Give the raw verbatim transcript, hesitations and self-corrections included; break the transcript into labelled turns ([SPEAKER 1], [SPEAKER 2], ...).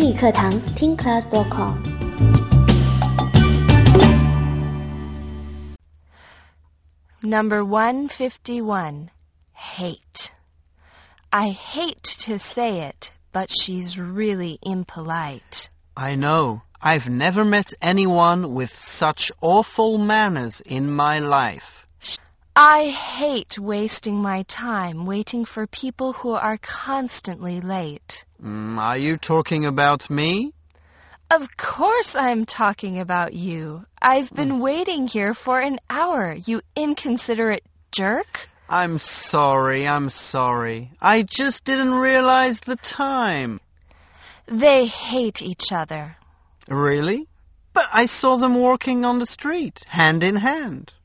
[SPEAKER 1] 英语课堂听 class dot com。
[SPEAKER 2] Number one fifty-one. Hate. I hate to say it, but she's really impolite.
[SPEAKER 3] I know. I've never met anyone with such awful manners in my life.
[SPEAKER 2] I hate wasting my time waiting for people who are constantly late.
[SPEAKER 3] Mm, are you talking about me?
[SPEAKER 2] Of course I'm talking about you. I've been waiting here for an hour, you inconsiderate jerk.
[SPEAKER 3] I'm sorry, I'm sorry. I just didn't realize the time.
[SPEAKER 2] They hate each other.
[SPEAKER 3] Really? But I saw them walking on the street, hand in hand.